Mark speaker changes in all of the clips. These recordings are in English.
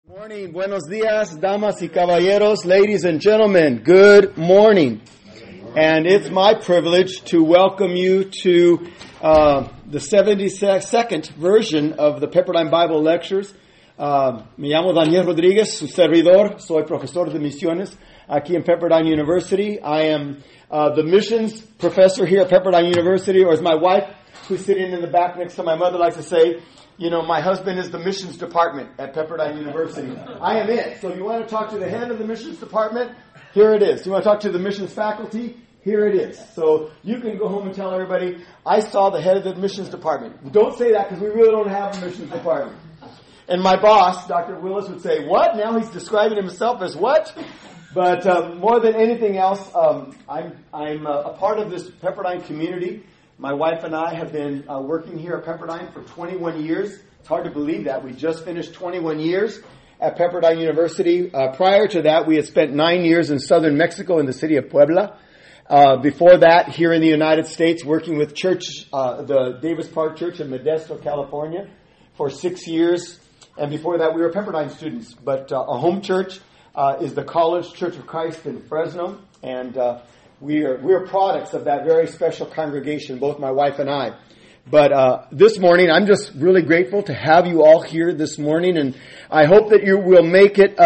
Speaker 1: Morning, buenos dias, damas y caballeros, ladies and gentlemen, good morning. And it's my privilege to welcome you to the 72nd version of the Pepperdine Bible Lectures. Me llamo Daniel Rodríguez, su servidor, soy profesor de misiones aquí en Pepperdine University. I am the missions professor here at Pepperdine University, or as my wife, who's sitting in the back next to my mother, likes to say, you know, my husband is the missions department at Pepperdine University. I am it. So you want to talk to the head of the missions department? Here it is. You want to talk to the missions faculty? Here it is. So you can go home and tell everybody, I saw the head of the missions department. Don't say that because we really don't have a missions department. And my boss, Dr. Willis, would say, what? Now he's describing himself as what? But more than anything else, I'm a part of this Pepperdine community. My wife and I have been working here at Pepperdine for 21 years. It's hard to believe that. We just finished 21 years at Pepperdine University. Prior to that, we had spent 9 years in southern Mexico in the city of Puebla. Before that, here in the United States, working with church, the Davis Park Church in Modesto, California, for 6 years. And before that, we were Pepperdine students. But our home church is the College Church of Christ in Fresno. And we are products of that very special congregation, both my wife and I. But this morning, I'm just really grateful to have you all here this morning, and I hope that you will make it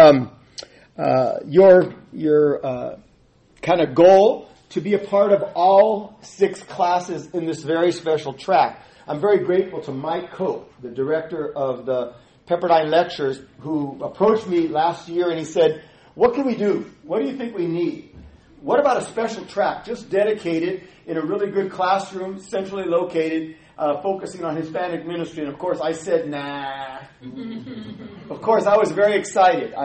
Speaker 1: your kind of goal to be a part of all 6 classes in this very special track. I'm very grateful to Mike Cope, the director of the Pepperdine Lectures, who approached me last year and he said, "What can we do? What do you think we need? What about a special track just dedicated in a really good classroom, centrally located, focusing on Hispanic ministry?" And of course, I said, nah. Of course, I was very excited.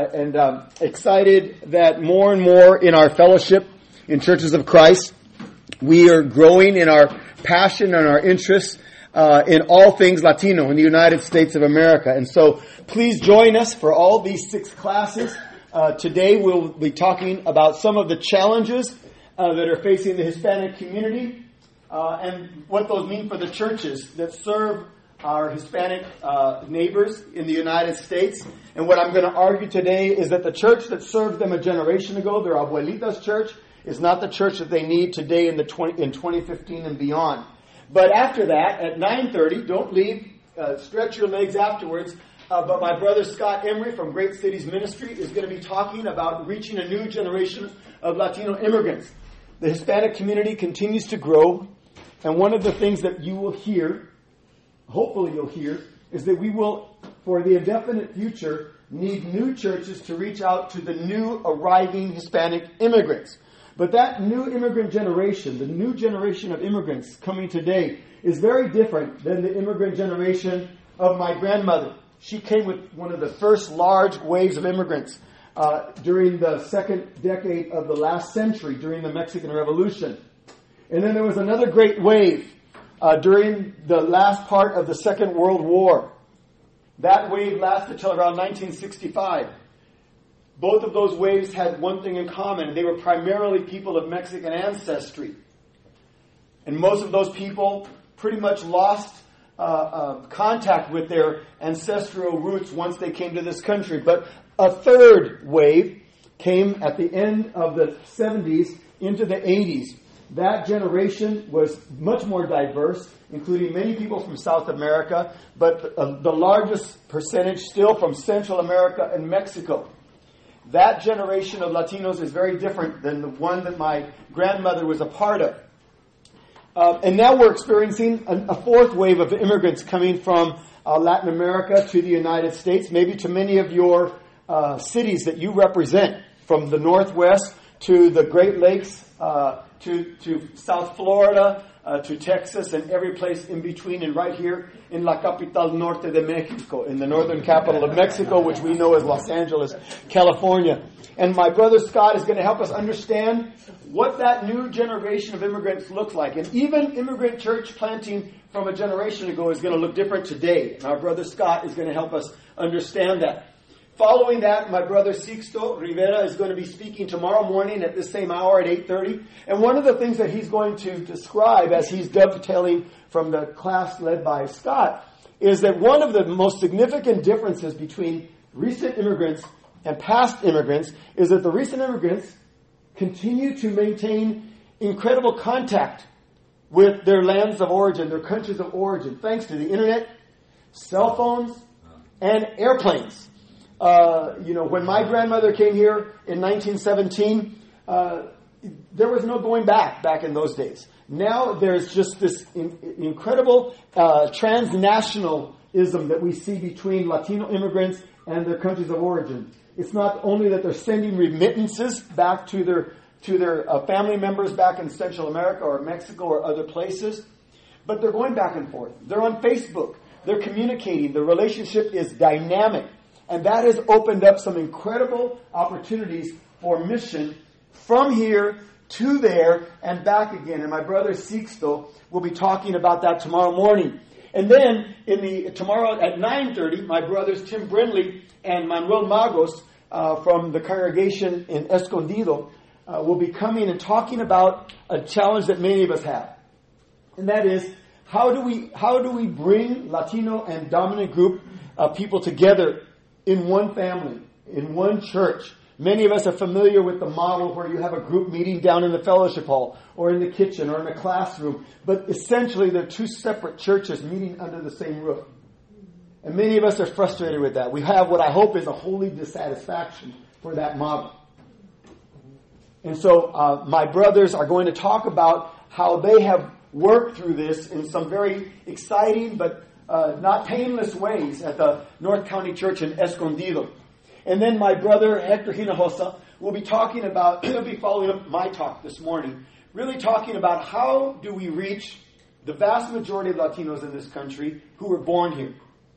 Speaker 1: Excited that more and more in our fellowship in Churches of Christ, we are growing in our passion and our interest in all things Latino in the United States of America. And so please join us for all these 6 classes. Today we'll be talking about some of the challenges that are facing the Hispanic community and what those mean for the churches that serve our Hispanic neighbors in the United States. And what I'm going to argue today is that the church that served them a generation ago, their abuelita's church, is not the church that they need today in 2015 and beyond. But after that, at 9:30, don't leave, stretch your legs afterwards. But my brother Scott Emery from Great Cities Ministry is going to be talking about reaching a new generation of Latino immigrants. The Hispanic community continues to grow, and one of the things that you will hear, hopefully you'll hear, is that we will, for the indefinite future, need new churches to reach out to the new arriving Hispanic immigrants. But that new immigrant generation, the new generation of immigrants coming today, is very different than the immigrant generation of my grandmother. She came with one of the first large waves of immigrants during the second decade of the last century, during the Mexican Revolution. And then there was another great wave during the last part of the Second World War. That wave lasted till around 1965. Both of those waves had one thing in common. They were primarily people of Mexican ancestry. And most of those people pretty much lost contact with their ancestral roots once they came to this country. But a third wave came at the end of the 70s into the 80s. That generation was much more diverse, including many people from South America, but the largest percentage still from Central America and Mexico. That generation of Latinos is very different than the one that my grandmother was a part of. And now we're experiencing a fourth wave of immigrants coming from Latin America to the United States, maybe to many of your cities that you represent, from the Northwest to the Great Lakes, to South Florida, to Texas, and every place in between, and right here in La Capital Norte de Mexico, in the northern capital of Mexico, which we know as Los Angeles, California. And my brother Scott is going to help us understand what that new generation of immigrants looks like. And even immigrant church planting from a generation ago is going to look different today. And our brother Scott is going to help us understand that. Following that, my brother Sixto Rivera is going to be speaking tomorrow morning at the same hour at 8:30. And one of the things that he's going to describe as he's dovetailing from the class led by Scott is that one of the most significant differences between recent immigrants and past immigrants is that the recent immigrants continue to maintain incredible contact with their lands of origin, their countries of origin, thanks to the internet, cell phones, and airplanes. When my grandmother came here in 1917, there was no going back in those days. Now there's just this incredible transnationalism that we see between Latino immigrants and their countries of origin. It's not only that they're sending remittances back to their family members back in Central America or Mexico or other places, but they're going back and forth. They're on Facebook. They're communicating. The relationship is dynamic. And that has opened up some incredible opportunities for mission from here to there and back again. And my brother Sixto will be talking about that tomorrow morning. And then tomorrow at 9:30, my brothers Tim Brindley and Manuel Magos from the congregation in Escondido will be coming and talking about a challenge that many of us have. And that is, how do we bring Latino and dominant group people together in one family, in one church? Many of us are familiar with the model where you have a group meeting down in the fellowship hall or in the kitchen or in a classroom. But essentially, they're two separate churches meeting under the same roof. And many of us are frustrated with that. We have what I hope is a holy dissatisfaction for that model. And so my brothers are going to talk about how they have worked through this in some very exciting but not painless ways at the North County Church in Escondido. And then my brother Hector Hinojosa will be talking about, he'll be following up my talk this morning, really talking about how do we reach the vast majority of Latinos in this country who were born here,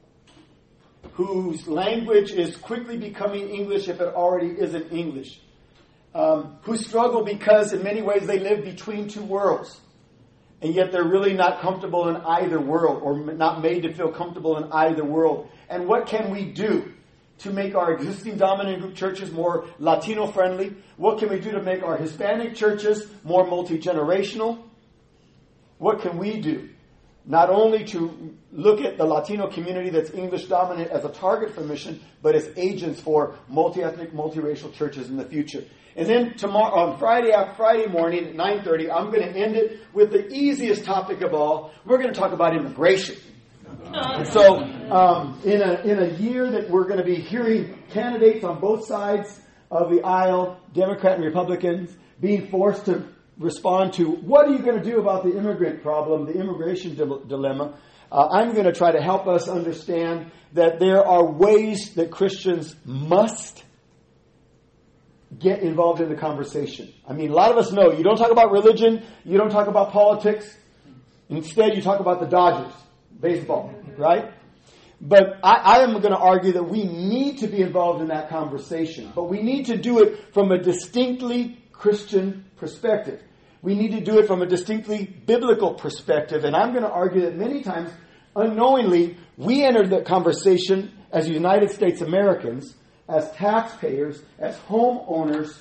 Speaker 1: whose language is quickly becoming English if it already isn't English, who struggle because in many ways they live between two worlds. And yet they're really not comfortable in either world or not made to feel comfortable in either world. And what can we do to make our existing dominant group churches more Latino-friendly? What can we do to make our Hispanic churches more multi-generational? What can we do not only to look at the Latino community that's English-dominant as a target for mission, but as agents for multi-ethnic, multiracial churches in the future? And then tomorrow, on Friday morning at 9:30, I'm going to end it with the easiest topic of all. We're going to talk about immigration. And so, in a year that we're going to be hearing candidates on both sides of the aisle, Democrat and Republicans, being forced to respond to what are you going to do about the immigrant problem, the immigration dilemma, I'm going to try to help us understand that there are ways that Christians must get involved in the conversation. I mean, a lot of us know you don't talk about religion, you don't talk about politics. Instead, you talk about the Dodgers, baseball, right? But I am going to argue that we need to be involved in that conversation. But we need to do it from a distinctly Christian perspective. We need to do it from a distinctly biblical perspective. And I'm going to argue that many times, unknowingly, we enter the conversation as United States Americans, as taxpayers, as homeowners,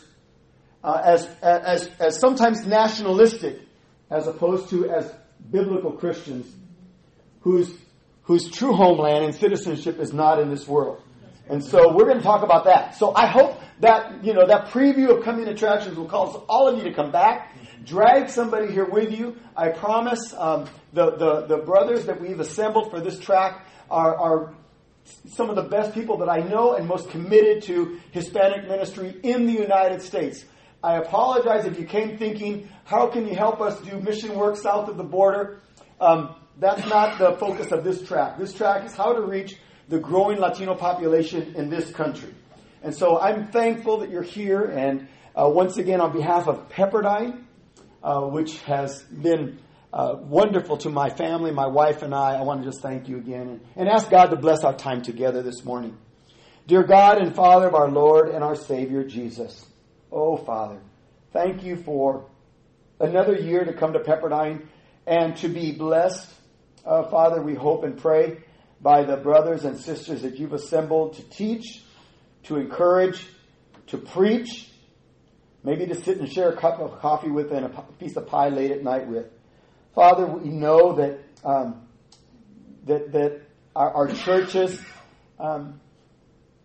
Speaker 1: as sometimes nationalistic, as opposed to as biblical Christians whose true homeland and citizenship is not in this world. And so we're going to talk about that. So I hope that, that preview of coming attractions will cause all of you to come back. Drag somebody here with you. I promise the brothers that we've assembled for this track are some of the best people that I know and most committed to Hispanic ministry in the United States. I apologize if you came thinking, how can you help us do mission work south of the border? That's not the focus of this track. This track is how to reach the growing Latino population in this country. And so I'm thankful that you're here. And once again, on behalf of Pepperdine, which has been wonderful to my family, my wife and I want to just thank you again and ask God to bless our time together this morning. Dear God and Father of our Lord and our Savior, Jesus. Oh, Father, thank you for another year to come to Pepperdine and to be blessed. Father, we hope and pray by the brothers and sisters that you've assembled to teach, to encourage, to preach, maybe to sit and share a cup of coffee with and a piece of pie late at night with. Father, we know that our churches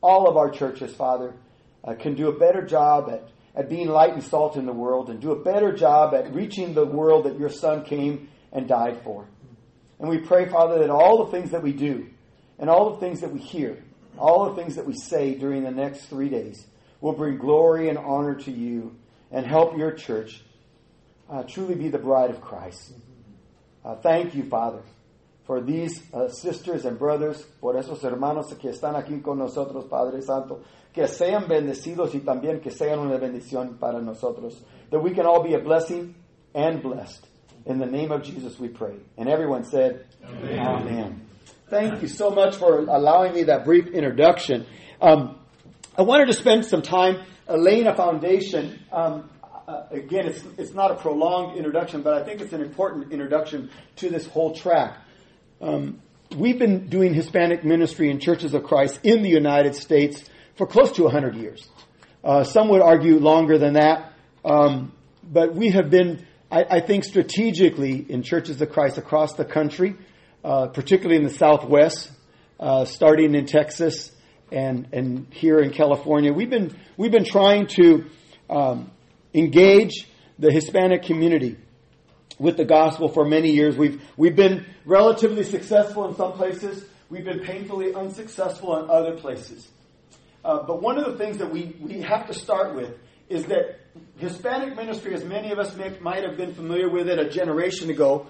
Speaker 1: all of our churches, Father, can do a better job at being light and salt in the world and do a better job at reaching the world that your Son came and died for. And we pray, Father, that all the things that we do and all the things that we hear, all the things that we say during the next 3 days will bring glory and honor to you and help your church truly be the bride of Christ. Thank you, Father, for these sisters and brothers, por esos hermanos que están aquí con nosotros, Padre Santo, que sean bendecidos y también que sean una bendición para nosotros, that we can all be a blessing and blessed. In the name of Jesus we pray. And everyone said, Amen. Amen. Thank you so much for allowing me that brief introduction. I wanted to spend some time laying a foundation. Again, it's not a prolonged introduction, but I think it's an important introduction to this whole track. We've been doing Hispanic ministry in Churches of Christ in the United States for close to 100 years. Some would argue longer than that. But we have been, I think, strategically in Churches of Christ across the country, particularly in the Southwest, starting in Texas and here in California. We've been trying to engage the Hispanic community with the gospel for many years. We've been relatively successful in some places. We've been painfully unsuccessful in other places. But one of the things that we have to start with is that Hispanic ministry, as many of us might have been familiar with it a generation ago,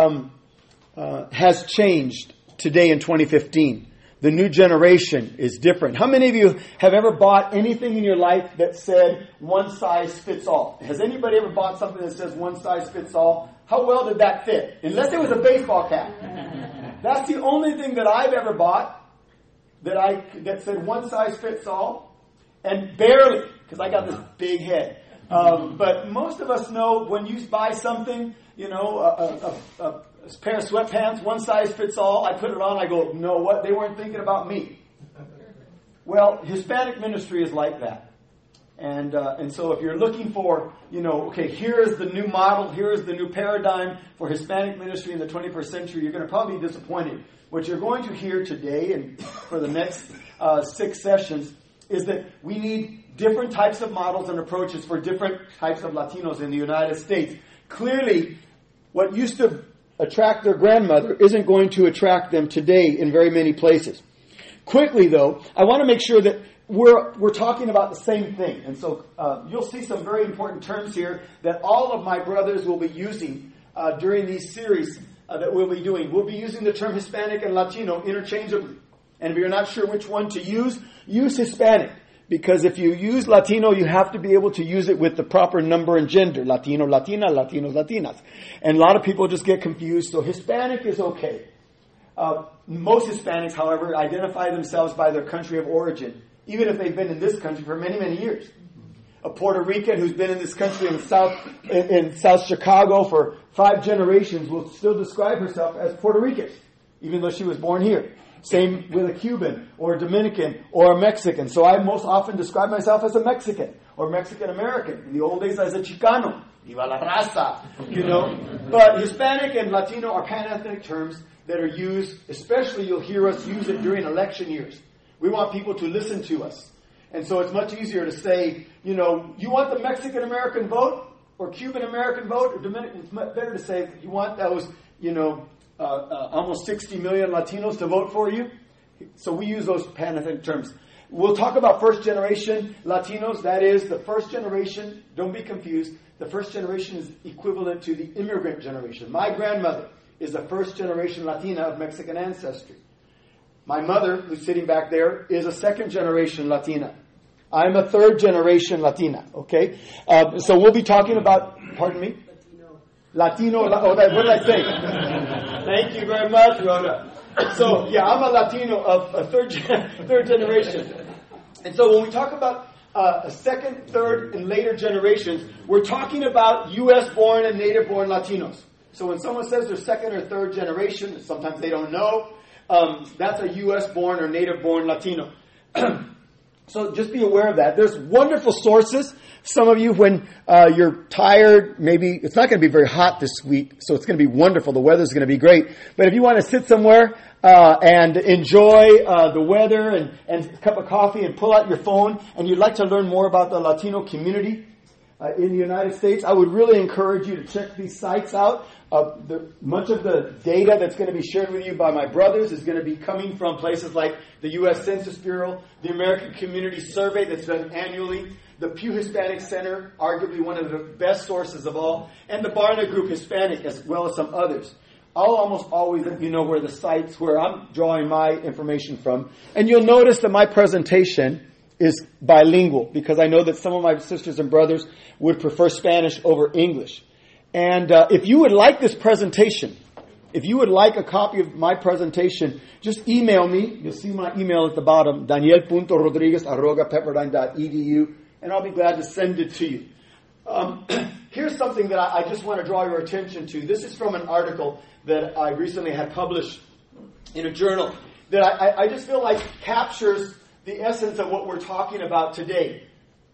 Speaker 1: has changed today in 2015. The new generation is different. How many of you have ever bought anything in your life that said one size fits all? Has anybody ever bought something that says one size fits all? How well did that fit? Unless it was a baseball cap. That's the only thing that I've ever bought that said one size fits all. And barely, because I got this big head. But most of us know when you buy something, a pair of sweatpants, one size fits all. I put it on, I go, no, what? They weren't thinking about me. Well, Hispanic ministry is like that. And so if you're looking for, okay, here is the new model, here is the new paradigm for Hispanic ministry in the 21st century, you're going to probably be disappointed. What you're going to hear today and for the next 6 sessions is that we need different types of models and approaches for different types of Latinos in the United States. Clearly, what used to attract their grandmother isn't going to attract them today in very many places. Quickly, though, I want to make sure that we're talking about the same thing. And so you'll see some very important terms here that all of my brothers will be using during these series that we'll be doing. We'll be using the term Hispanic and Latino interchangeably. And if you're not sure which one to use Hispanic. Because if you use Latino, you have to be able to use it with the proper number and gender. Latino, Latina, Latinos, Latinas. And a lot of people just get confused. So Hispanic is okay. Most Hispanics, however, identify themselves by their country of origin, even if they've been in this country for many, many years. A Puerto Rican who's been in this country in South Chicago for 5 generations will still describe herself as Puerto Rican, even though she was born here. Same with a Cuban or a Dominican or a Mexican. So I most often describe myself as a Mexican or Mexican American. In the old days, as a Chicano. Viva la raza, But Hispanic and Latino are pan-ethnic terms that are used, especially you'll hear us use it during election years. We want people to listen to us. And so it's much easier to say, you want the Mexican American vote or Cuban American vote or Dominican. It's much better to say you want those, almost 60 million Latinos to vote for you. So we use those pan-ethnic terms. We'll talk about first-generation Latinos. That is, the first generation, don't be confused, the first generation is equivalent to the immigrant generation. My grandmother is the first-generation Latina of Mexican ancestry. My mother, who's sitting back there, is a second-generation Latina. I'm a third-generation Latina, okay? So we'll be talking about, pardon me? Latino, what did I say? Thank you very much, Rhoda. So, I'm a Latino of a third generation. And so when we talk about a second, third, and later generations, we're talking about U.S.-born and native-born Latinos. So when someone says they're second or third generation, sometimes they don't know, that's a U.S.-born or native-born Latino. So just be aware of that. There's wonderful sources. Some of you, when you're tired, maybe it's not going to be very hot this week, so it's going to be wonderful. The weather's going to be great. But if you want to sit somewhere and enjoy the weather and a cup of coffee and pull out your phone and you'd like to learn more about the Latino community in the United States, I would really encourage you to check these sites out. Much of the data that's going to be shared with you by my brothers is going to be coming from places like the U.S. Census Bureau, the American Community Survey that's done annually, the Pew Hispanic Center, arguably one of the best sources of all, and the Barna Group Hispanic, as well as some others. I'll almost always let you know where the sites where I'm drawing my information from. And you'll notice that my presentation is bilingual, because I know that some of my sisters and brothers would prefer Spanish over English. And if you would like this presentation, if you would like a copy of my presentation, just email me. You'll see my email at the bottom, daniel.rodriguez@pepperdine.edu, and I'll be glad to send it to you. Here's something that I just want to draw your attention to. This is from an article that I recently had published in a journal that I just feel like captures the essence of what we're talking about today.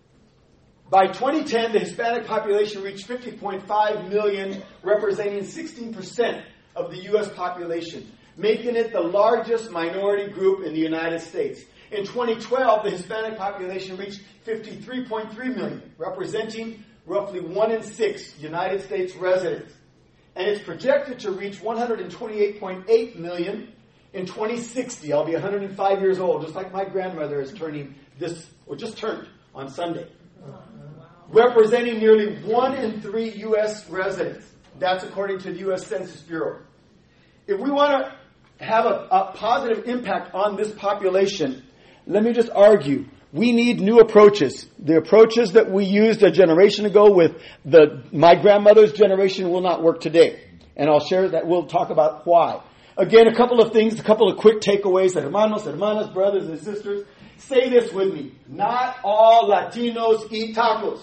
Speaker 1: By 2010, the Hispanic population reached 50.5 million, representing 16% of the U.S. population, making it the largest minority group in the United States. In 2012, the Hispanic population reached 53.3 million, representing roughly 1 in 6 United States residents. And it's projected to reach 128.8 million in 2060. I'll be 105 years old, just like my grandmother is turning just turned on Sunday. Representing nearly 1 in 3 U.S. residents. That's according to the U.S. Census Bureau. If we want to have a positive impact on this population, let me just argue, we need new approaches. The approaches that we used a generation ago with my grandmother's generation will not work today. And I'll share that. We'll talk about why. Again, a couple of things, a couple of quick takeaways. Hermanos, hermanas, brothers and sisters, say this with me. Not all Latinos eat tacos.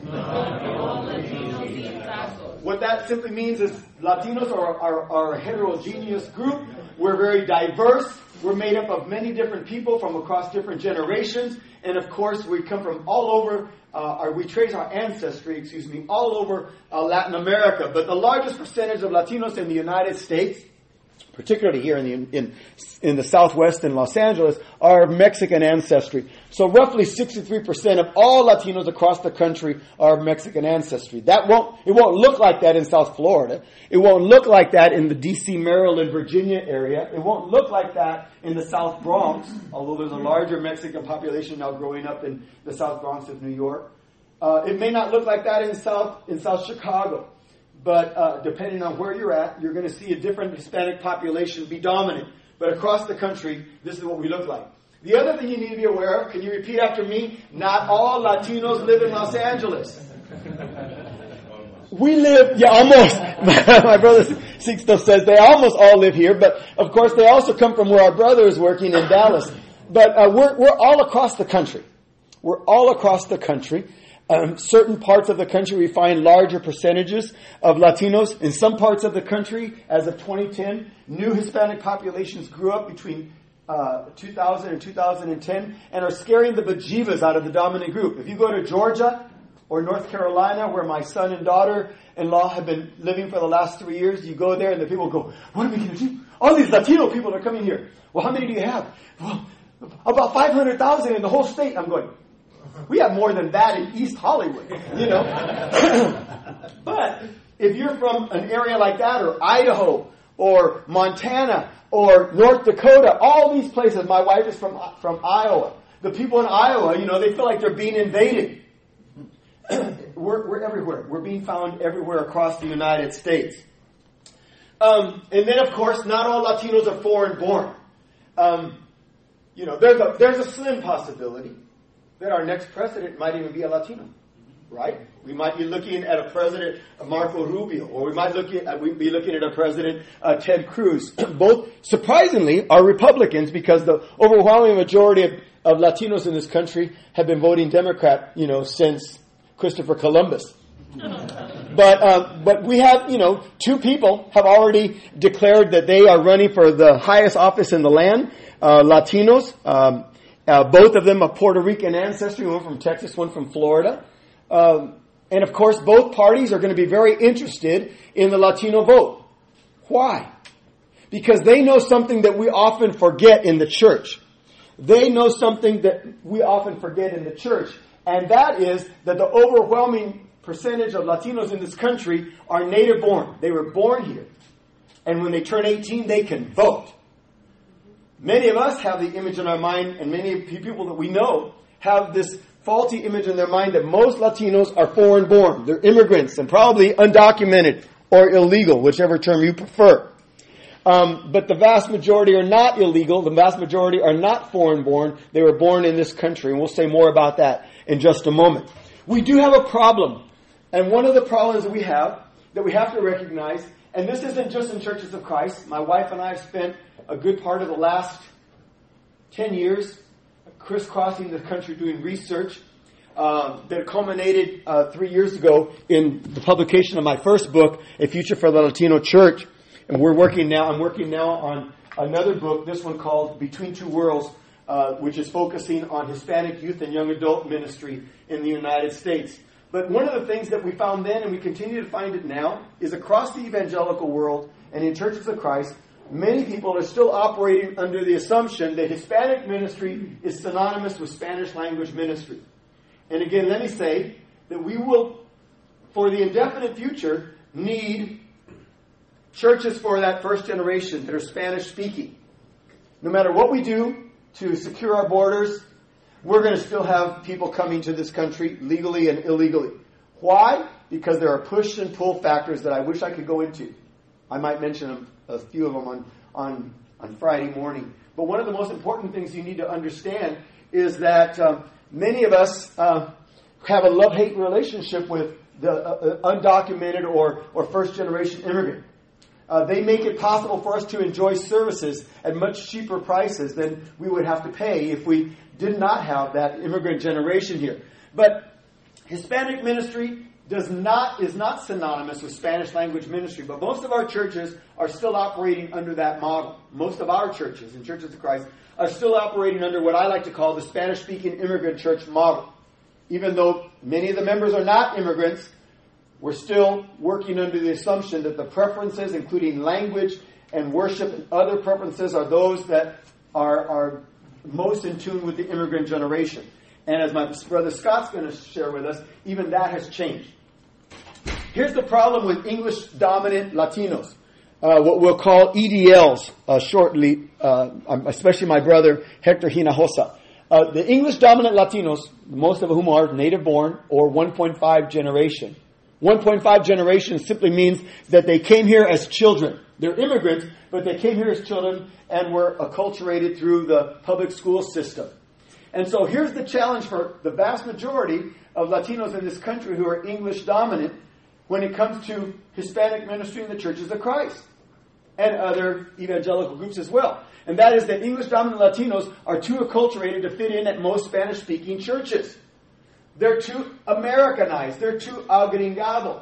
Speaker 1: What that simply means is Latinos are a heterogeneous group. We're very diverse. We're made up of many different people from across different generations. And of course, we come from all over, we trace our ancestry, all over Latin America. But the largest percentage of Latinos in the United States, particularly here in the Southwest in Los Angeles, are of Mexican ancestry. So roughly 63% of all Latinos across the country are of Mexican ancestry. It won't look like that in South Florida. It won't look like that in the D.C., Maryland, Virginia area. It won't look like that in the South Bronx, although there's a larger Mexican population now growing up in the South Bronx of New York. It may not look like that in South Chicago. But depending on where you're at, you're going to see a different Hispanic population be dominant. But across the country, this is what we look like. The other thing you need to be aware of, can you repeat after me? Not all Latinos live in Los Angeles. We live, almost. My brother Sixto says they almost all live here. But of course, they also come from where our brother is working in Dallas. But we're all across the country. We're all across the country. Certain parts of the country we find larger percentages of Latinos. In some parts of the country, as of 2010, new Hispanic populations grew up between 2000 and 2010 and are scaring the bejeebas out of the dominant group. If you go to Georgia or North Carolina, where my son and daughter-in-law have been living for the last 3 years, you go there and the people go, what are we going to do? All these Latino people are coming here. Well, how many do you have? Well, about 500,000 in the whole state. I'm going, we have more than that in East Hollywood, But if you're from an area like that, or Idaho, or Montana, or North Dakota, all these places, my wife is from Iowa. The people in Iowa, they feel like they're being invaded. We're everywhere. We're being found everywhere across the United States. And then, of course, not all Latinos are foreign born. There's a slim possibility that our next president might even be a Latino, right? We might be looking at a president, Marco Rubio, or we might be looking at a president, Ted Cruz. Both, surprisingly, are Republicans, because the overwhelming majority of Latinos in this country have been voting Democrat, since Christopher Columbus. But we have, 2 people have already declared that they are running for the highest office in the land, Latinos. Both of them of Puerto Rican ancestry, one from Texas, one from Florida. And of course, both parties are going to be very interested in the Latino vote. Why? Because they know something that we often forget in the church. They know something that we often forget in the church, and that is that the overwhelming percentage of Latinos in this country are native born. They were born here. And when they turn 18, they can vote. Many of us have the image in our mind, and many people that we know have this faulty image in their mind that most Latinos are foreign born. They're immigrants and probably undocumented or illegal, whichever term you prefer. But the vast majority are not illegal. The vast majority are not foreign born. They were born in this country. And we'll say more about that in just a moment. We do have a problem. And one of the problems that we have to recognize, and this isn't just in Churches of Christ. My wife and I have spent a good part of the last 10 years crisscrossing the country doing research that culminated 3 years ago in the publication of my first book, A Future for the Latino Church. And I'm working now on another book, this one called Between Two Worlds, which is focusing on Hispanic youth and young adult ministry in the United States. But one of the things that we found then, and we continue to find it now, is across the evangelical world and in Churches of Christ, many people are still operating under the assumption that Hispanic ministry is synonymous with Spanish language ministry. And again, let me say that we will, for the indefinite future, need churches for that first generation that are Spanish speaking. No matter what we do to secure our borders, we're going to still have people coming to this country legally and illegally. Why? Because there are push and pull factors that I wish I could go into. I might mention a few of them on Friday morning. But one of the most important things you need to understand is that many of us have a love-hate relationship with the undocumented or first-generation immigrant. They make it possible for us to enjoy services at much cheaper prices than we would have to pay if we did not have that immigrant generation here. But Hispanic ministry is not synonymous with Spanish language ministry, but most of our churches are still operating under that model. Most of our churches in Churches of Christ are still operating under what I like to call the Spanish-speaking immigrant church model. Even though many of the members are not immigrants, we're still working under the assumption that the preferences, including language and worship and other preferences, are those that are most in tune with the immigrant generation. And as my brother Scott's going to share with us, even that has changed. Here's the problem with English-dominant Latinos, what we'll call EDLs shortly, especially my brother Hector Hinojosa. The English-dominant Latinos, most of whom are native-born or 1.5 generation. 1.5 generation simply means that they came here as children. They're immigrants, but they came here as children and were acculturated through the public school system. And so here's the challenge for the vast majority of Latinos in this country who are English-dominant when it comes to Hispanic ministry in the Churches of Christ and other evangelical groups as well. And that is that English-dominant Latinos are too acculturated to fit in at most Spanish-speaking churches. They're too Americanized. They're too agringado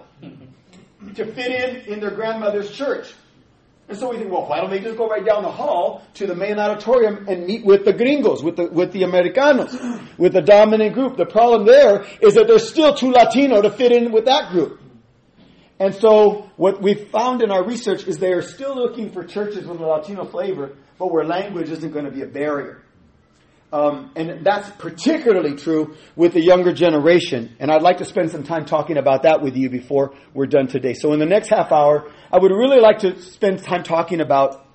Speaker 1: to fit in their grandmother's church. And so we think, well, why don't they just go right down the hall to the main auditorium and meet with the gringos, with the Americanos, with the dominant group? The problem there is that they're still too Latino to fit in with that group. And so what we've found in our research is they are still looking for churches with a Latino flavor, but where language isn't going to be a barrier. And that's particularly true with the younger generation. And I'd like to spend some time talking about that with you before we're done today. So in the next half hour, I would really like to spend time talking about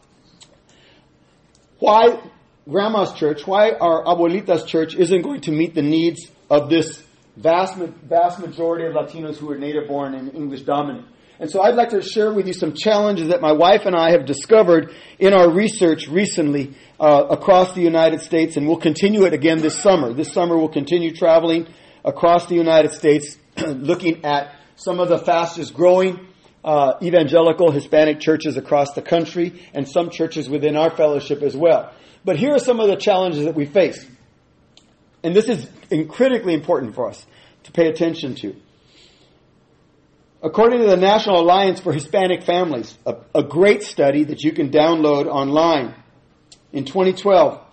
Speaker 1: why Grandma's church, why our Abuelita's church isn't going to meet the needs of this vast majority of Latinos who are native born and English dominant. And so I'd like to share with you some challenges that my wife and I have discovered in our research recently across the United States, and we'll continue it again this summer. This summer we'll continue traveling across the United States looking at some of the fastest growing evangelical Hispanic churches across the country and some churches within our fellowship as well. But here are some of the challenges that we face. And this is critically important for us to pay attention to. According to the National Alliance for Hispanic Families, a great study that you can download online, in 2012,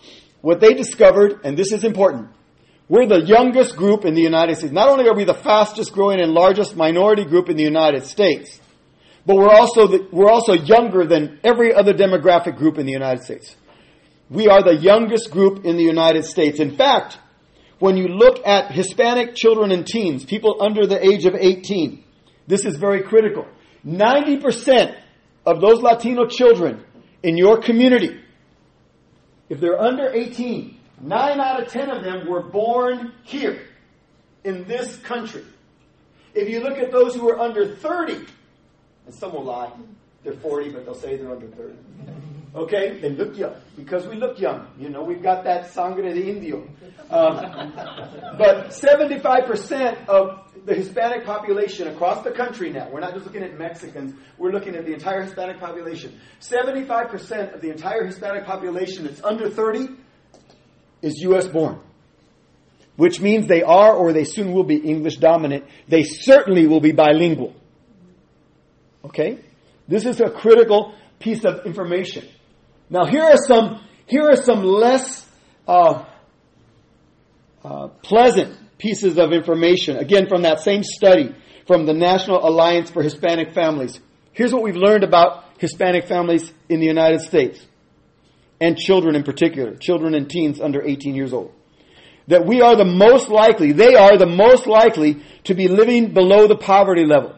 Speaker 1: what they discovered, and this is important, we're the youngest group in the United States. Not only are we the fastest growing and largest minority group in the United States, but we're also younger than every other demographic group in the United States. We are the youngest group in the United States. In fact, when you look at Hispanic children and teens, people under the age of 18, this is very critical. 90% of those Latino children in your community, if they're under 18, 9 out of 10 of them were born here in this country. If you look at those who are under 30, and some will lie, they're 40, but they'll say they're under 30. Okay, they look young, because we look young. You know, we've got that sangre de indio. But 75% of the Hispanic population across the country now, we're not just looking at Mexicans, we're looking at the entire Hispanic population. 75% of the entire Hispanic population that's under 30 is U.S. born. Which means they are, or they soon will be, English dominant. They certainly will be bilingual. Okay? This is a critical piece of information. Now here are some less pleasant pieces of information. Again, from that same study from the National Alliance for Hispanic Families. Here's what we've learned about Hispanic families in the United States. And children in particular. Children and teens under 18 years old. That they are the most likely to be living below the poverty level.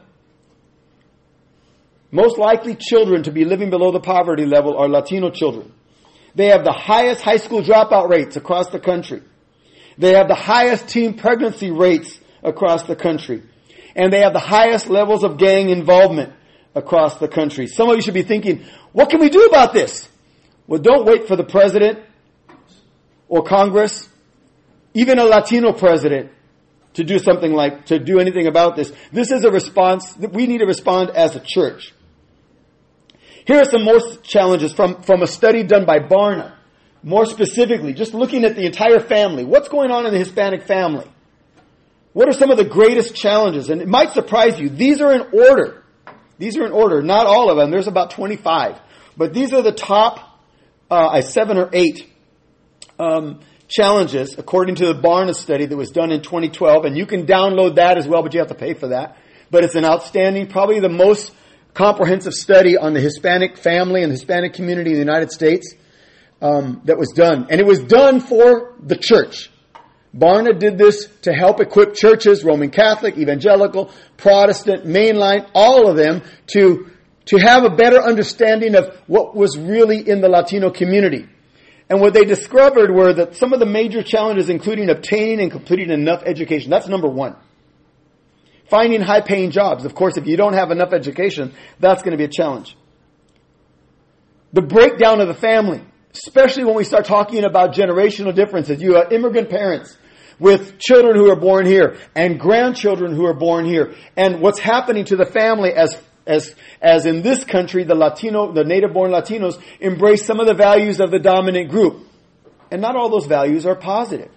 Speaker 1: Most likely children to be living below the poverty level are Latino children. They have the highest high school dropout rates across the country. They have the highest teen pregnancy rates across the country. And they have the highest levels of gang involvement across the country. Some of you should be thinking, what can we do about this? Well, don't wait for the president or Congress, even a Latino president, to do anything about this. This is a response that we need to respond as a church. Here are some more challenges from a study done by Barna. More specifically, just looking at the entire family. What's going on in the Hispanic family? What are some of the greatest challenges? And it might surprise you. These are in order. Not all of them. There's about 25. But these are the top 7 or 8 challenges according to the Barna study that was done in 2012. And you can download that as well, but you have to pay for that. But it's an outstanding, probably the most comprehensive study on the Hispanic family and the Hispanic community in the United States that was done. And it was done for the church. Barna did this to help equip churches, Roman Catholic, Evangelical, Protestant, Mainline, all of them, to have a better understanding of what was really in the Latino community. And what they discovered were that some of the major challenges, including obtaining and completing enough education. That's number one. Finding high-paying jobs. Of course, if you don't have enough education, that's going to be a challenge. The breakdown of the family, especially when we start talking about generational differences. You have immigrant parents with children who are born here and grandchildren who are born here. And what's happening to the family as in this country, the native-born Latinos embrace some of the values of the dominant group. And not all those values are positive.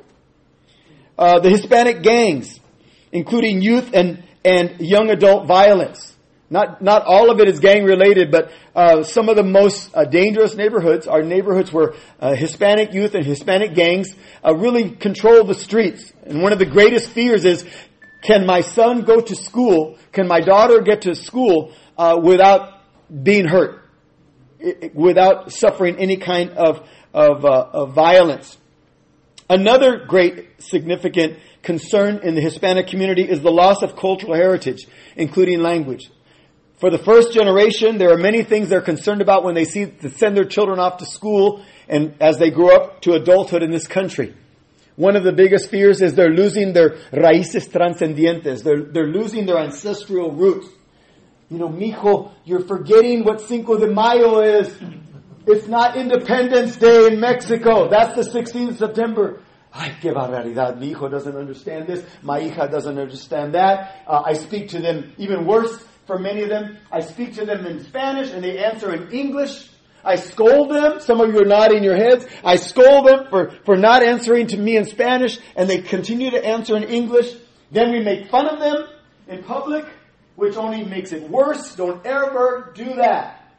Speaker 1: The Hispanic gangs, including youth and young adult violence. Not all of it is gang related, but some of the most dangerous neighborhoods are neighborhoods where Hispanic youth and Hispanic gangs really control the streets. And one of the greatest fears is, can my son go to school? Can my daughter get to school without being hurt, without suffering any kind of violence? Another great significant concern in the Hispanic community is the loss of cultural heritage, including language. For the first generation, there are many things they're concerned about when they send their children off to school and as they grow up to adulthood in this country. One of the biggest fears is they're losing their raíces trascendientes. They're losing their ancestral roots. You know, mijo, you're forgetting what Cinco de Mayo is. It's not Independence Day in Mexico. That's the 16th of September. Ay, qué barbaridad. Mi hijo doesn't understand this. My hija doesn't understand that. I speak to them, even worse for many of them, I speak to them in Spanish and they answer in English. I scold them. Some of you are nodding your heads. I scold them for not answering to me in Spanish, and they continue to answer in English. Then we make fun of them in public, which only makes it worse. Don't ever do that.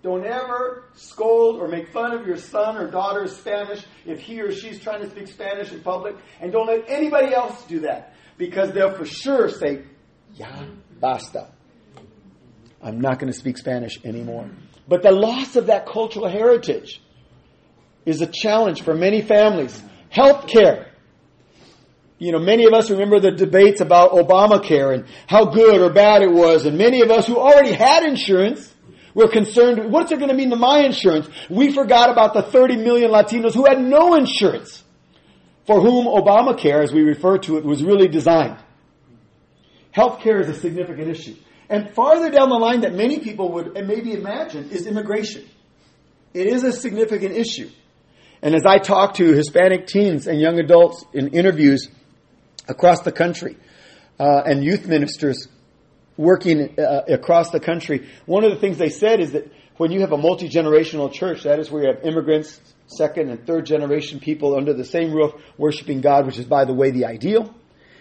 Speaker 1: Don't ever scold or make fun of your son or daughter's Spanish if he or she's trying to speak Spanish in public. And don't let anybody else do that. Because they'll for sure say, ya basta. I'm not going to speak Spanish anymore. But the loss of that cultural heritage is a challenge for many families. Healthcare. Many of us remember the debates about Obamacare and how good or bad it was. And many of us who already had insurance were concerned, what's it going to mean to my insurance? We forgot about the 30 million Latinos who had no insurance, for whom Obamacare, as we refer to it, was really designed. Healthcare is a significant issue. And farther down the line that many people would maybe imagine is immigration. It is a significant issue. And as I talk to Hispanic teens and young adults in interviews across the country, and youth ministers working across the country, one of the things they said is that when you have a multi-generational church, that is where you have immigrants, second and third generation people under the same roof worshiping God, which is, by the way, the ideal.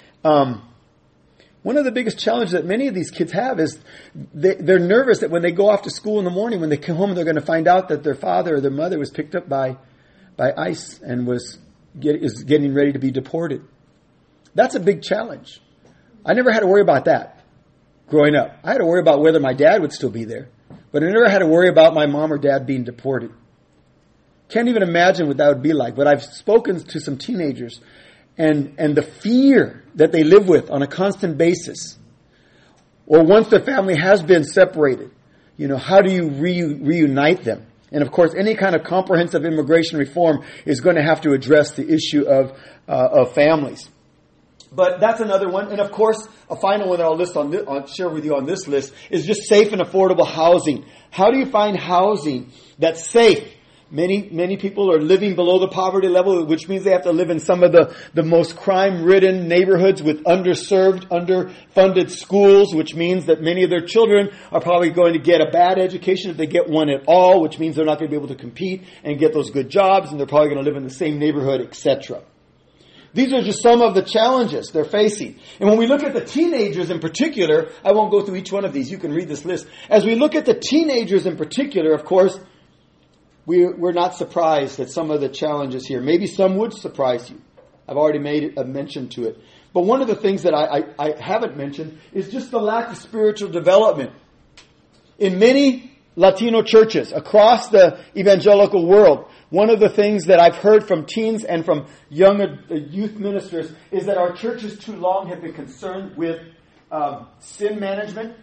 Speaker 1: One of the biggest challenges that many of these kids have is they're nervous that when they go off to school in the morning, when they come home, they're going to find out that their father or their mother was picked up by ICE and is getting ready to be deported. That's a big challenge. I never had to worry about that growing up. I had to worry about whether my dad would still be there, but I never had to worry about my mom or dad being deported. Can't even imagine what that would be like. But I've spoken to some teenagers and the fear that they live with on a constant basis, or once their family has been separated, how do you reunite them? And of course, any kind of comprehensive immigration reform is going to have to address the issue of families. But that's another one. And of course, a final one that I'll share with you on this list is just safe and affordable housing. How do you find housing that's safe? Many people are living below the poverty level, which means they have to live in some of the most crime-ridden neighborhoods with underserved, underfunded schools, which means that many of their children are probably going to get a bad education if they get one at all, which means they're not going to be able to compete and get those good jobs, and they're probably going to live in the same neighborhood, etc. These are just some of the challenges they're facing. And when we look at the teenagers in particular, I won't go through each one of these. You can read this list. As we look at the teenagers in particular, of course, we're not surprised at some of the challenges here. Maybe some would surprise you. I've already made a mention to it. But one of the things that I haven't mentioned is just the lack of spiritual development. In many Latino churches across the evangelical world, one of the things that I've heard from teens and from young youth ministers is that our churches too long have been concerned with sin management,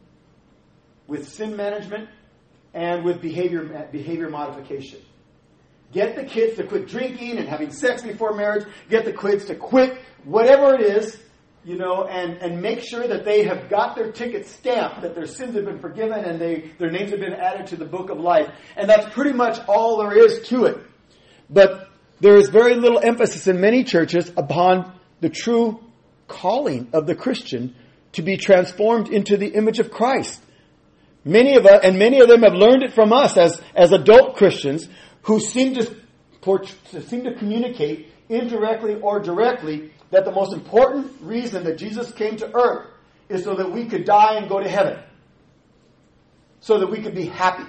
Speaker 1: and with behavior modification. Get the kids to quit drinking and having sex before marriage. Get the kids to quit whatever it is, and make sure that they have got their ticket stamped, that their sins have been forgiven and their names have been added to the book of life. And that's pretty much all there is to it. But there is very little emphasis in many churches upon the true calling of the Christian to be transformed into the image of Christ. Many of them have learned it from us as adult Christians who seem to communicate indirectly or directly that the most important reason that Jesus came to earth is so that we could die and go to heaven. So that we could be happy.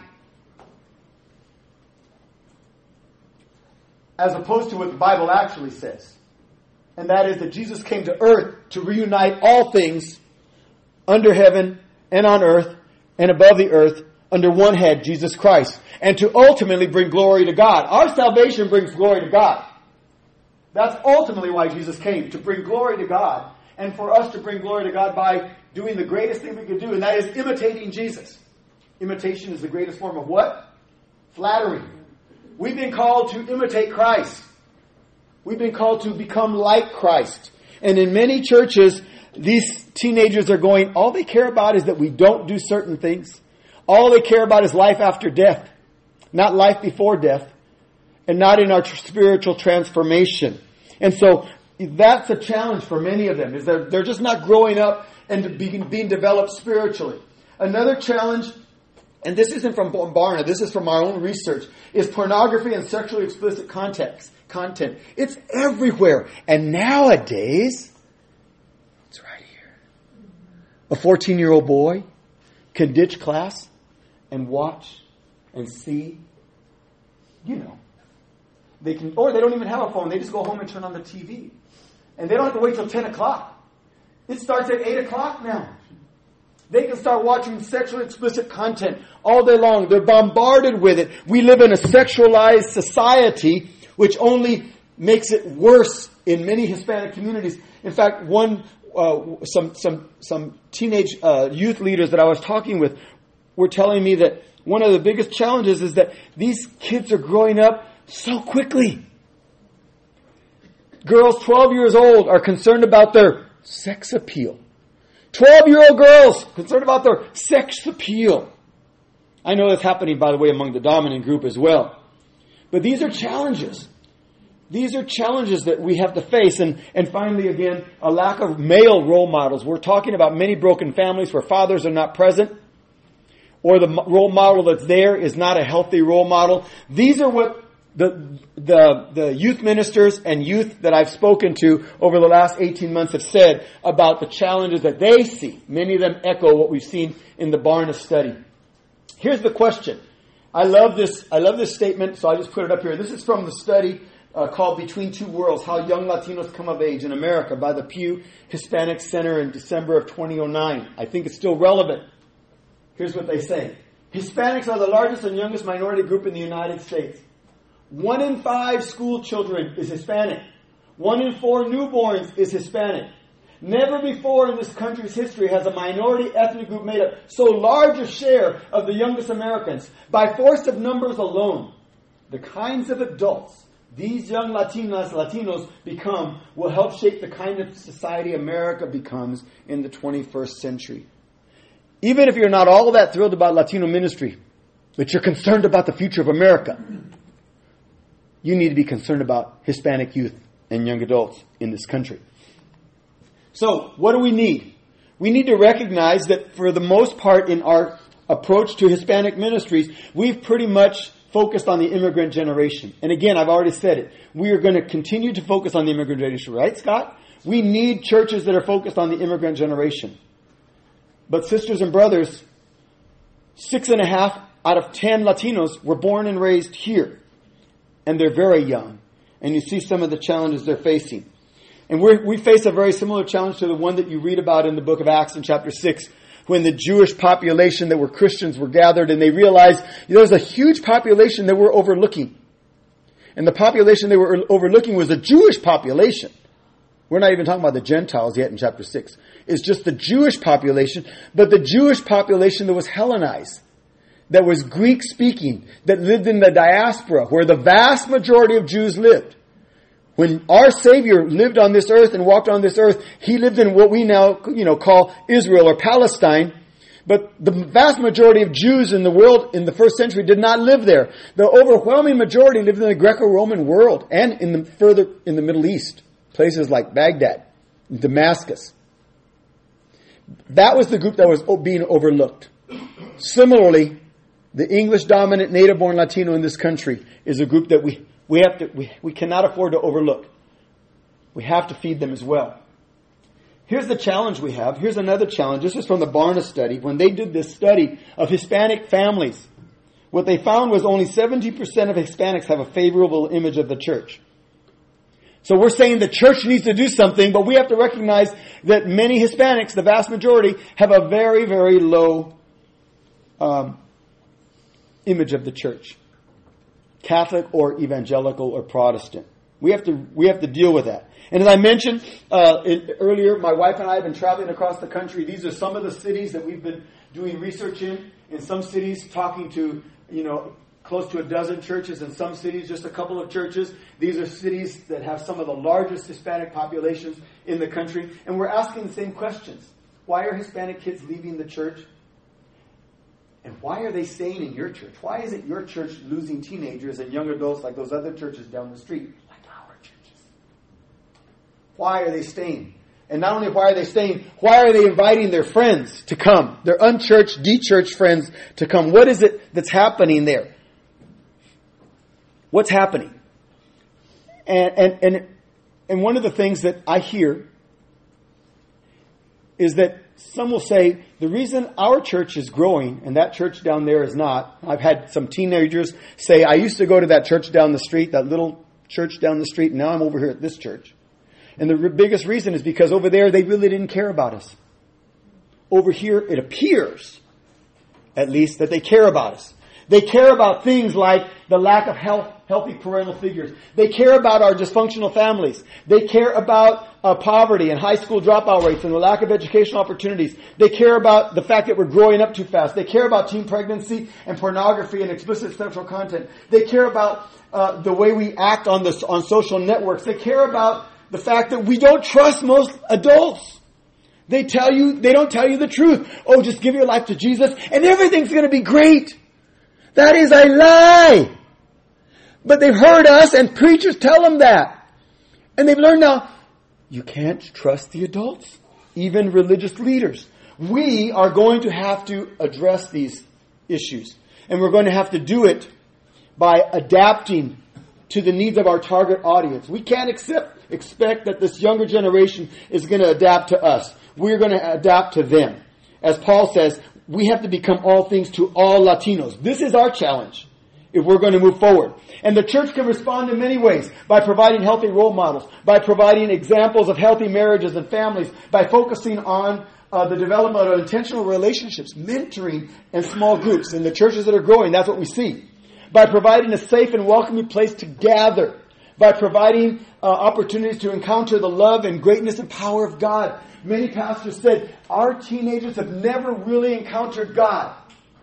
Speaker 1: As opposed to what the Bible actually says. And that is that Jesus came to earth to reunite all things under heaven and on earth and above the earth under one head, Jesus Christ. And to ultimately bring glory to God. Our salvation brings glory to God. That's ultimately why Jesus came, to bring glory to God. And for us to bring glory to God by doing the greatest thing we could do, and that is imitating Jesus. Imitation is the greatest form of what? Flattery. We've been called to imitate Christ. We've been called to become like Christ. And in many churches, these teenagers are going, all they care about is that we don't do certain things. All they care about is life after death, not life before death. And not in our spiritual transformation. And so that's a challenge for many of them, is they're just not growing up and being developed spiritually. Another challenge, and this isn't from Barna, this is from our own research, is pornography and sexually explicit content. It's everywhere. And nowadays, it's right here. A 14-year-old boy can ditch class and watch and see, they can, or they don't even have a phone. They just go home and turn on the TV. And they don't have to wait till 10 o'clock. It starts at 8 o'clock now. They can start watching sexually explicit content all day long. They're bombarded with it. We live in a sexualized society, which only makes it worse in many Hispanic communities. In fact, some teenage youth leaders that I was talking with were telling me that one of the biggest challenges is that these kids are growing up so quickly. Girls 12 years old are concerned about their sex appeal. 12-year-old girls concerned about their sex appeal. I know that's happening, by the way, among the dominant group as well. But these are challenges. These are challenges that we have to face. And finally, again, a lack of male role models. We're talking about many broken families where fathers are not present, or the role model that's there is not a healthy role model. These are what the youth ministers and youth that I've spoken to over the last 18 months have said about the challenges that they see. Many of them echo what we've seen in the Barna study. Here's the question. I love this statement, so I just put it up here. This is from the study called Between Two Worlds, How Young Latinos Come of Age in America by the Pew Hispanic Center in December of 2009. I think it's still relevant. Here's what they say. Hispanics are the largest and youngest minority group in the United States. 1 in 5 school children is Hispanic. 1 in 4 newborns is Hispanic. Never before in this country's history has a minority ethnic group made up so large a share of the youngest Americans. By force of numbers alone, the kinds of adults these young Latinos become will help shape the kind of society America becomes in the 21st century. Even if you're not all that thrilled about Latino ministry, but you're concerned about the future of America, you need to be concerned about Hispanic youth and young adults in this country. So, what do we need? We need to recognize that for the most part in our approach to Hispanic ministries, we've pretty much focused on the immigrant generation. And again, I've already said it. We are going to continue to focus on the immigrant generation, right, Scott? We need churches that are focused on the immigrant generation. But sisters and brothers, 6.5 out of 10 Latinos were born and raised here. And they're very young. And you see some of the challenges they're facing. And we face a very similar challenge to the one that you read about in the book of Acts in chapter 6, when the Jewish population that were Christians were gathered and they realized there was a huge population that we're overlooking. And the population they were overlooking was the Jewish population. We're not even talking about the Gentiles yet in chapter 6. It's just the Jewish population, but the Jewish population that was Hellenized, that was Greek-speaking, that lived in the diaspora, where the vast majority of Jews lived. When our Savior lived on this earth and walked on this earth, He lived in what we now, call Israel or Palestine. But the vast majority of Jews in the world in the first century did not live there. The overwhelming majority lived in the Greco-Roman world and further in the Middle East. Places like Baghdad, Damascus. That was the group that was being overlooked. Similarly, the English-dominant native-born Latino in this country is a group that we cannot afford to overlook. We have to feed them as well. Here's the challenge we have. Here's another challenge. This is from the Barna study. When they did this study of Hispanic families, what they found was only 70% of Hispanics have a favorable image of the church. So we're saying the church needs to do something, but we have to recognize that many Hispanics, the vast majority, have a very, very low image of the church. Catholic or evangelical or Protestant. We have to deal with that. And as I mentioned earlier, my wife and I have been traveling across the country. These are some of the cities that we've been doing research in. In some cities, talking to, close to a dozen churches. In some cities, just a couple of churches. These are cities that have some of the largest Hispanic populations in the country. And we're asking the same questions. Why are Hispanic kids leaving the church? And why are they staying in your church? Why isn't your church losing teenagers and young adults like those other churches down the street? Like our churches. Why are they staying? And not only why are they staying, why are they inviting their friends to come? Their unchurched, de-churched friends to come. What is it that's happening there? What's happening? And one of the things that I hear is that some will say the reason our church is growing and that church down there is not. I've had some teenagers say, I used to go to that church down the street, that little church down the street, and now I'm over here at this church. And the biggest reason is because over there they really didn't care about us. Over here it appears, at least, that they care about us. They care about things like the lack of healthy parental figures. They care about our dysfunctional families. They care about poverty and high school dropout rates and the lack of educational opportunities. They care about the fact that we're growing up too fast. They care about teen pregnancy and pornography and explicit sexual content. They care about the way we act on social networks. They care about the fact that we don't trust most adults. They don't tell you the truth. Oh, just give your life to Jesus and everything's going to be great. That is a lie. But they've heard us and preachers tell them that. And they've learned now, you can't trust the adults, even religious leaders. We are going to have to address these issues. And we're going to have to do it by adapting to the needs of our target audience. We can't expect that this younger generation is going to adapt to us. We're going to adapt to them. As Paul says, we have to become all things to all Latinos. This is our challenge if we're going to move forward. And the church can respond in many ways, by providing healthy role models, by providing examples of healthy marriages and families, by focusing on the development of intentional relationships, mentoring, and small groups. In the churches that are growing, that's what we see. By providing a safe and welcoming place to gather, by providing opportunities to encounter the love and greatness and power of God. Many pastors said, our teenagers have never really encountered God.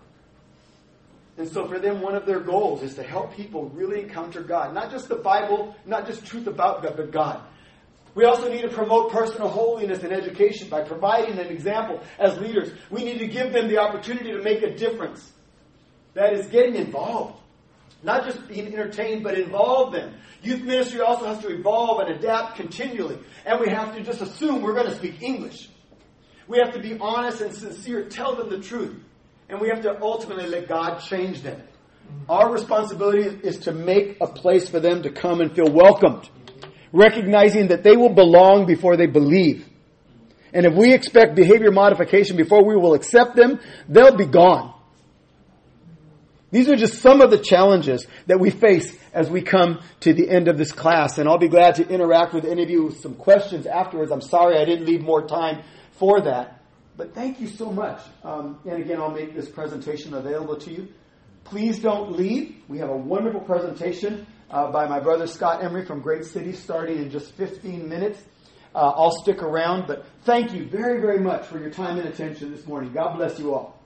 Speaker 1: And so for them, one of their goals is to help people really encounter God. Not just the Bible, not just truth about God, but God. We also need to promote personal holiness and education by providing an example as leaders. We need to give them the opportunity to make a difference. That is getting involved. Not just being entertained, but involve them. Youth ministry also has to evolve and adapt continually. And we have to just assume we're going to speak English. We have to be honest and sincere, tell them the truth. And we have to ultimately let God change them. Our responsibility is to make a place for them to come and feel welcomed. Recognizing that they will belong before they believe. And if we expect behavior modification before we will accept them, they'll be gone. These are just some of the challenges that we face as we come to the end of this class. And I'll be glad to interact with any of you with some questions afterwards. I'm sorry I didn't leave more time for that. But thank you so much. And again, I'll make this presentation available to you. Please don't leave. We have a wonderful presentation by my brother Scott Emery from Great City starting in just 15 minutes. I'll stick around. But thank you very, very much for your time and attention this morning. God bless you all.